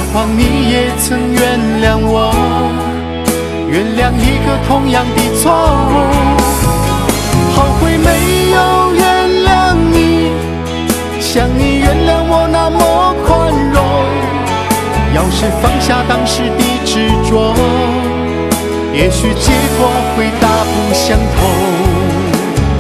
况你也曾原谅我，原谅一个同样的错误。后悔没有原谅你，像你原谅我那么宽容。要是放下当时的执着，也许结果会大不相同。